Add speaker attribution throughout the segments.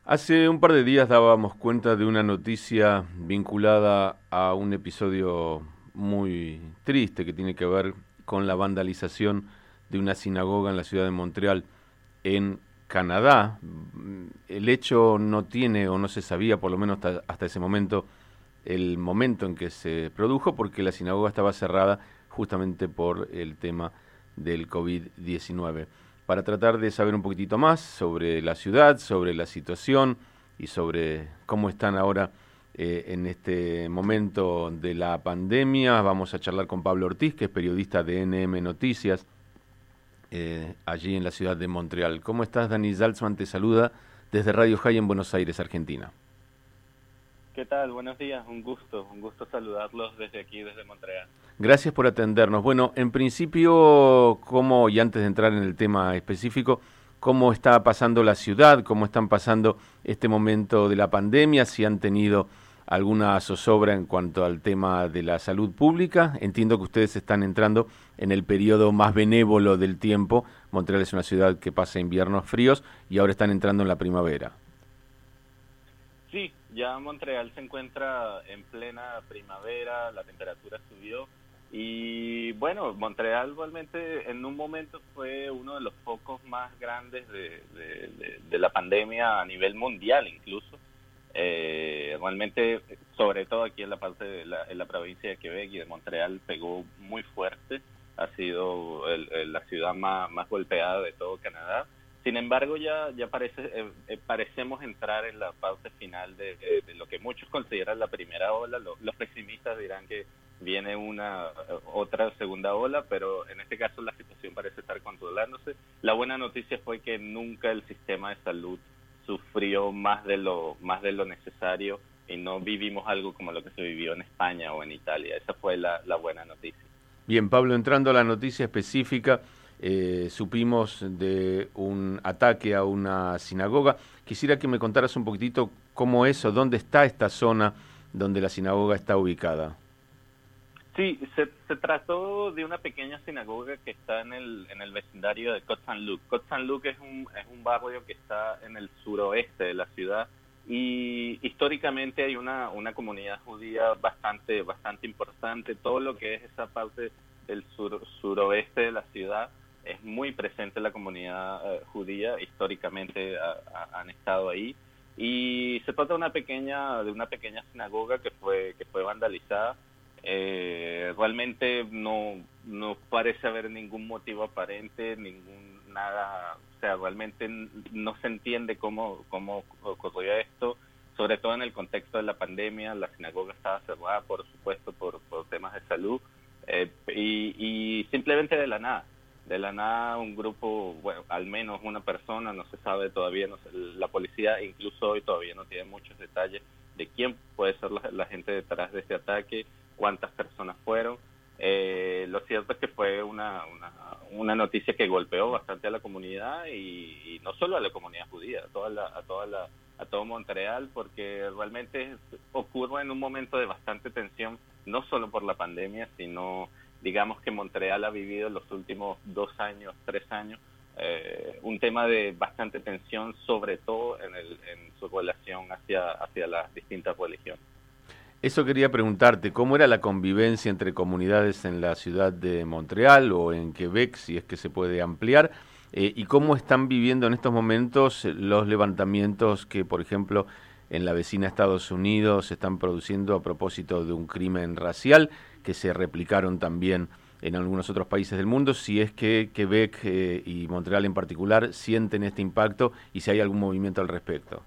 Speaker 1: Hace un par de días dábamos cuenta de una noticia vinculada a un episodio muy triste que tiene que ver con la vandalización de una sinagoga en la ciudad de Montreal, en Canadá. El hecho no tiene o no se sabía, por lo menos hasta ese momento, el momento en que se produjo, porque la sinagoga estaba cerrada justamente por el tema del COVID-19. Para tratar de saber un poquitito más sobre la ciudad, sobre la situación y sobre cómo están ahora en este momento de la pandemia, vamos a charlar con Pablo Ortiz, que es periodista de NM Noticias, allí en la ciudad de Montreal. ¿Cómo estás? Dani Zaltzman te saluda desde Radio High en Buenos Aires, Argentina.
Speaker 2: ¿Qué tal? Buenos días, un gusto saludarlos desde aquí, desde Montreal.
Speaker 1: Gracias por atendernos. Bueno, en principio, ¿cómo, y antes de entrar en el tema específico, cómo está pasando la ciudad, cómo están pasando este momento de la pandemia, si han tenido alguna zozobra en cuanto al tema de la salud pública? Entiendo que ustedes están entrando en el periodo más benévolo del tiempo. Montreal es una ciudad que pasa inviernos fríos y ahora están entrando en la primavera.
Speaker 2: Sí, ya Montreal se encuentra en plena primavera, la temperatura subió y bueno, Montreal realmente en un momento fue uno de los focos más grandes de la pandemia a nivel mundial incluso. Realmente, sobre todo aquí en la parte en la provincia de Quebec y de Montreal pegó muy fuerte, ha sido la ciudad más golpeada de todo Canadá. Sin embargo, ya parecemos entrar en la parte final de lo que muchos consideran la primera ola. Los pesimistas dirán que viene otra segunda ola, pero en este caso la situación parece estar controlándose. La buena noticia fue que nunca el sistema de salud sufrió más de lo necesario y no vivimos algo como lo que se vivió en España o en Italia. Esa fue la buena noticia.
Speaker 1: Bien, Pablo, entrando a la noticia específica, supimos de un ataque a una sinagoga. Quisiera que me contaras un poquitito cómo es o dónde está esta zona donde la sinagoga está ubicada.
Speaker 2: Sí, se trató de una pequeña sinagoga que está en el vecindario de Côte-Saint-Luc. Côte-Saint-Luc es un barrio que está en el suroeste de la ciudad y históricamente hay una comunidad judía bastante importante. Todo lo que es esa parte del suroeste de la ciudad es muy presente la comunidad judía. Históricamente han estado ahí y se trata de una pequeña sinagoga que fue vandalizada. Realmente no parece haber ningún motivo aparente, nada, o sea, realmente no se entiende cómo ocurrió esto, sobre todo en el contexto de la pandemia. La sinagoga estaba cerrada, por supuesto, por temas de salud, y simplemente de la nada un grupo, bueno, al menos una persona, no se sabe todavía, no sé, la policía incluso hoy todavía no tiene muchos detalles de quién puede ser la gente detrás de este ataque, cuántas personas fueron. Lo cierto es que fue una noticia que golpeó bastante a la comunidad y no solo a la comunidad judía, a todo Montreal, porque realmente ocurre en un momento de bastante tensión, no solo por la pandemia, sino digamos que Montreal ha vivido en los últimos 2 años, 3 años, un tema de bastante tensión, sobre todo en su relación hacia las distintas religiones.
Speaker 1: Eso quería preguntarte, ¿cómo era la convivencia entre comunidades en la ciudad de Montreal o en Quebec, si es que se puede ampliar? ¿Y cómo están viviendo en estos momentos los levantamientos que, por ejemplo, en la vecina Estados Unidos se están produciendo a propósito de un crimen racial que se replicaron también en algunos otros países del mundo? Si es que Quebec y Montreal en particular sienten este impacto y si hay algún movimiento al respecto.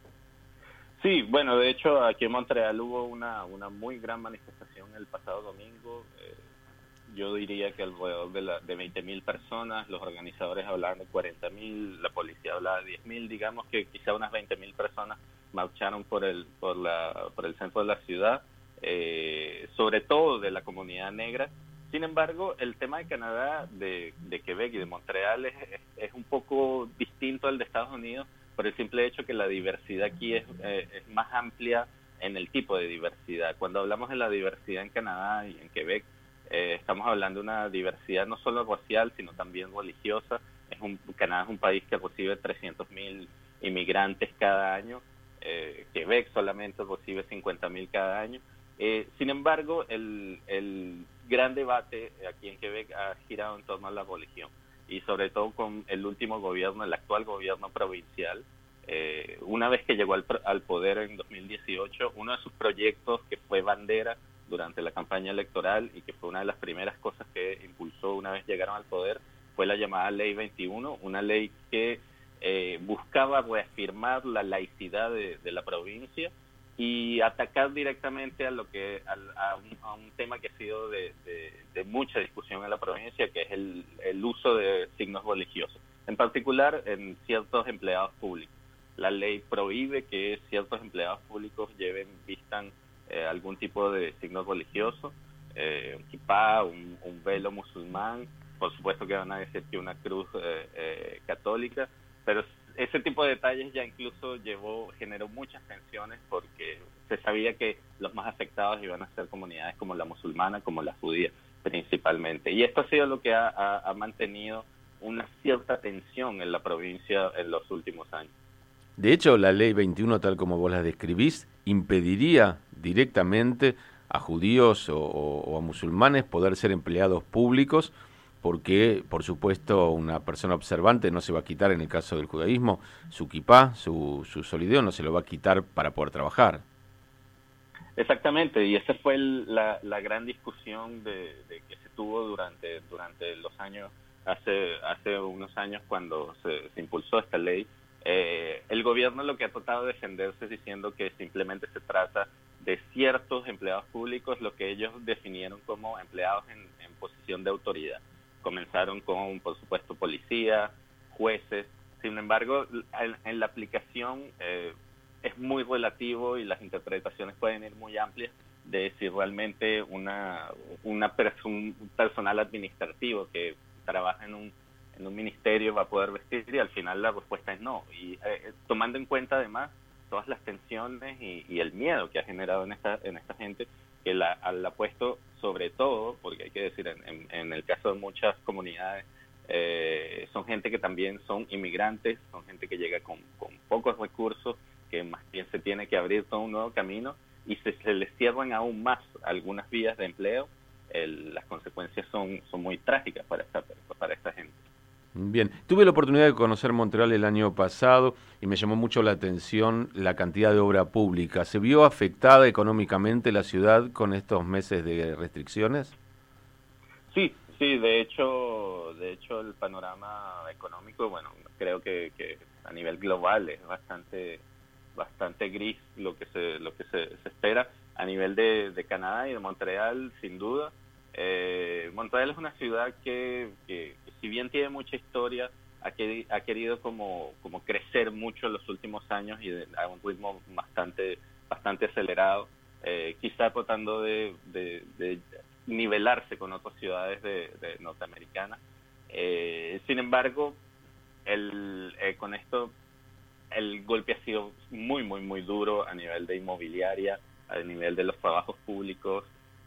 Speaker 2: Sí, bueno, de hecho aquí en Montreal hubo una muy gran manifestación el pasado domingo. Yo diría que alrededor de 20.000 personas, los organizadores hablaban de 40.000, la policía hablaba de 10.000, digamos que quizá unas 20.000 personas marcharon por el centro de la ciudad, sobre todo de la comunidad negra. Sin embargo, el tema de Canadá, de Quebec y de Montreal es un poco distinto al de Estados Unidos, por el simple hecho que la diversidad aquí es más amplia en el tipo de diversidad. Cuando hablamos de la diversidad en Canadá y en Quebec, estamos hablando de una diversidad no solo racial, sino también religiosa. Canadá es un país que recibe 300.000 inmigrantes cada año. Quebec solamente recibe 50.000 cada año. Sin embargo, el gran debate aquí en Quebec ha girado en torno a la religión, y sobre todo con el último gobierno, el actual gobierno provincial. Una vez que llegó al poder en 2018, uno de sus proyectos que fue bandera durante la campaña electoral y que fue una de las primeras cosas que impulsó una vez llegaron al poder fue la llamada Ley 21, una ley que buscaba reafirmar la laicidad de la provincia y atacar directamente a un tema que ha sido de mucha discusión en la provincia, que es el uso de signos religiosos, en particular en ciertos empleados públicos. La ley prohíbe que ciertos empleados públicos vistan algún tipo de signo religioso, un kipá, un velo musulmán, por supuesto que van a decir que una cruz católica, pero ese tipo de detalles ya incluso generó muchas tensiones, porque se sabía que los más afectados iban a ser comunidades como la musulmana, como la judía principalmente. Y esto ha sido lo que ha mantenido una cierta tensión en la provincia en los últimos años.
Speaker 1: De hecho, la Ley 21, tal como vos la describís, impediría directamente a judíos o a musulmanes poder ser empleados públicos, porque, por supuesto, una persona observante no se va a quitar, en el caso del judaísmo, su kipá, su solideo, no se lo va a quitar para poder trabajar.
Speaker 2: Exactamente, y esa fue la gran discusión que se tuvo durante los años, hace unos años cuando se impulsó esta ley. El gobierno lo que ha tratado de defenderse es diciendo que simplemente se trata de ciertos empleados públicos, lo que ellos definieron como empleados en posición de autoridad. Comenzaron con, por supuesto, policía, jueces. Sin embargo, en la aplicación es muy relativo y las interpretaciones pueden ir muy amplias de si realmente un personal administrativo que trabaja en un ministerio va a poder vestir, y al final la respuesta es no. Y tomando en cuenta además todas las tensiones y el miedo que ha generado en esta gente, que la ha puesto sobre todo, porque hay que decir, en el caso de muchas comunidades, son gente que también son inmigrantes, son gente que llega con pocos recursos, que más bien se tiene que abrir todo un nuevo camino, y se les cierran aún más algunas vías de empleo. Las consecuencias son muy trágicas para esta gente.
Speaker 1: Bien, tuve la oportunidad de conocer Montreal el año pasado y me llamó mucho la atención la cantidad de obra pública. ¿Se vio afectada económicamente la ciudad con estos meses de restricciones?
Speaker 2: Sí, de hecho el panorama económico, bueno, creo que a nivel global es bastante gris lo que se espera. A nivel de Canadá y de Montreal, sin duda. Montreal es una ciudad que si bien tiene mucha historia, ha querido como crecer mucho en los últimos años y a un ritmo bastante acelerado, quizá tratando de nivelarse con otras ciudades de norteamericanas. Sin embargo, con esto el golpe ha sido muy duro a nivel de inmobiliaria, a nivel de los trabajos públicos,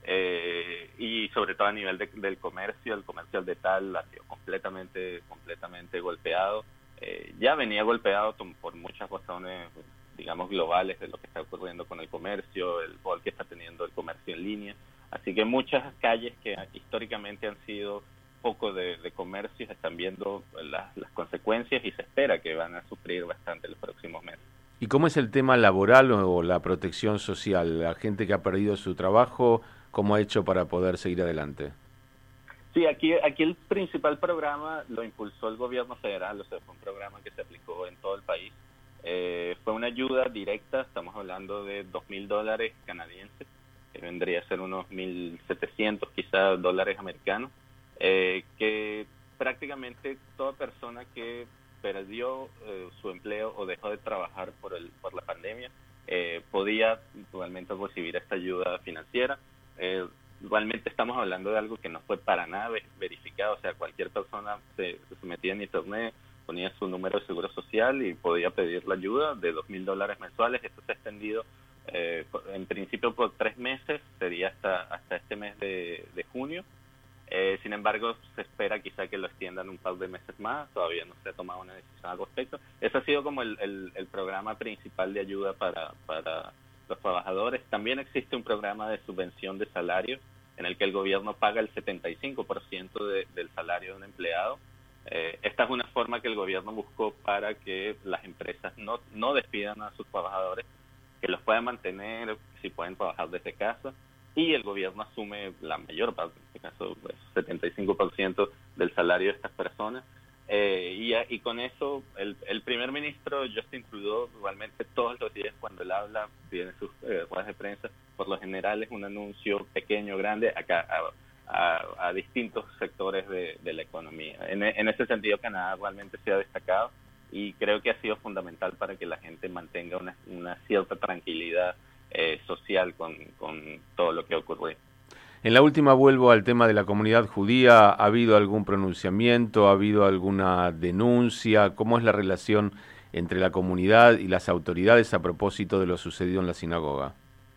Speaker 2: y sobre todo a nivel del comercio. El comercio al detal ha sido completamente golpeado. Ya venía golpeado por muchas razones, digamos, globales de lo que está ocurriendo con el comercio, el rol que está teniendo el comercio en línea. Así que muchas calles que históricamente han sido poco de comercio están viendo las consecuencias, y se espera que van a sufrir bastante los próximos meses.
Speaker 1: ¿Y cómo es el tema laboral o la protección social? La gente que ha perdido su trabajo, ¿cómo ha hecho para poder seguir adelante?
Speaker 2: Sí, aquí el principal programa lo impulsó el gobierno federal, o sea, fue un programa que se aplicó en todo el país. Fue una ayuda directa, estamos hablando de $2,000 canadienses, que vendría a ser unos 1,700 quizás dólares americanos, que prácticamente toda persona que perdió su empleo o dejó de trabajar por la pandemia podía igualmente recibir esta ayuda financiera. Igualmente estamos hablando de algo que no fue para nada verificado, o sea, cualquier persona se metía en internet, ponía su número de seguro social y podía pedir la ayuda de $2,000 mensuales. Esto se ha extendido en principio por 3 meses, sería hasta este mes de junio. Sin embargo, se espera quizá que lo extiendan un par de meses más, todavía no se ha tomado una decisión al respecto. Ese ha sido como el programa principal de ayuda para los trabajadores. También existe un programa de subvención de salarios en el que el gobierno paga el 75% del salario de un empleado. Esta es una forma que el gobierno buscó para que las empresas no despidan a sus trabajadores, que los puedan mantener si pueden trabajar desde casa, y el gobierno asume la mayor parte, en este caso pues, 75% del salario de estas personas. Y con eso el primer ministro Justin Trudeau igualmente todos los días cuando él habla, tiene sus ruedas de prensa, por lo general es un anuncio pequeño, grande, acá a distintos sectores de la economía. En ese sentido Canadá realmente se ha destacado y creo que ha sido fundamental para que la gente mantenga una cierta tranquilidad social con todo lo que ocurre.
Speaker 1: En la última vuelvo al tema de la comunidad judía. ¿Ha habido algún pronunciamiento? ¿Ha habido alguna denuncia? ¿Cómo es la relación entre la comunidad y las autoridades a propósito de lo sucedido en la sinagoga?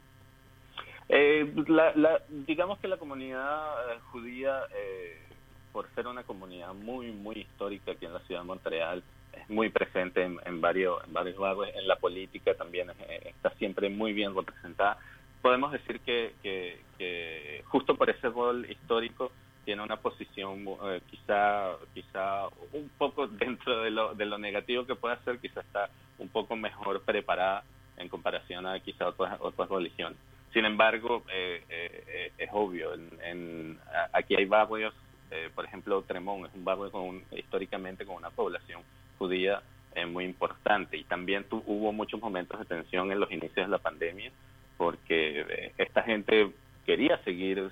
Speaker 2: Digamos que la comunidad judía, por ser una comunidad muy histórica aquí en la ciudad de Montreal, es muy presente en varios barrios, en la política también está siempre muy bien representada. Podemos decir que justo por ese rol histórico tiene una posición quizá un poco dentro de lo negativo que puede ser, quizá está un poco mejor preparada en comparación a quizá otras religiones. Sin embargo, es obvio, aquí hay barrios, por ejemplo, Tremont es un barrio históricamente con una población judía muy importante, y también hubo muchos momentos de tensión en los inicios de la pandemia, porque esta gente quería seguir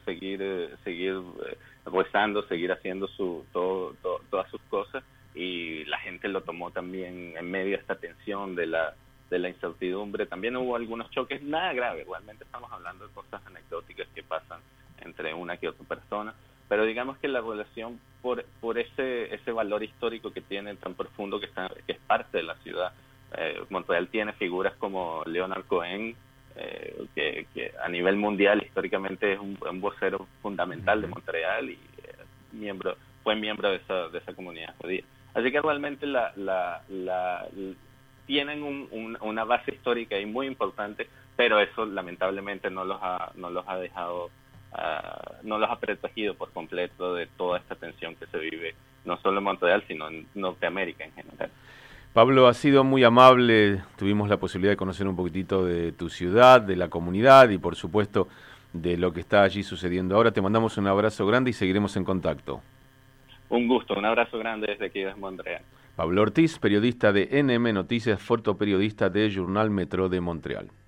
Speaker 2: rezando, seguir haciendo todas sus cosas, y la gente lo tomó también en medio de esta tensión de la incertidumbre. También hubo algunos choques, nada grave, realmente estamos hablando de cosas anecdóticas que pasan entre una que otra persona, pero digamos que la relación por ese valor histórico que tiene tan profundo, que es parte de la ciudad. Montreal tiene figuras como Leonard Cohen, que a nivel mundial históricamente es un vocero fundamental de Montreal y fue miembro de esa comunidad judía. Así que realmente tienen una base histórica y muy importante, pero eso lamentablemente no los ha protegido por completo de toda esta tensión que se vive no solo en Montreal, sino en Norteamérica en general.
Speaker 1: Pablo, ha sido muy amable, tuvimos la posibilidad de conocer un poquitito de tu ciudad, de la comunidad y por supuesto de lo que está allí sucediendo ahora. Te mandamos un abrazo grande y seguiremos en contacto.
Speaker 2: Un gusto, un abrazo grande desde aquí, desde Montreal.
Speaker 1: Pablo Ortiz, periodista de NM Noticias, fotoperiodista de Journal Metro de Montreal.